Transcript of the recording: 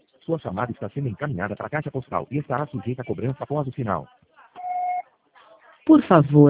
Sua chamada está sendo encaminhada para a caixa postal e estará sujeita a cobrança após o sinal. Por favor,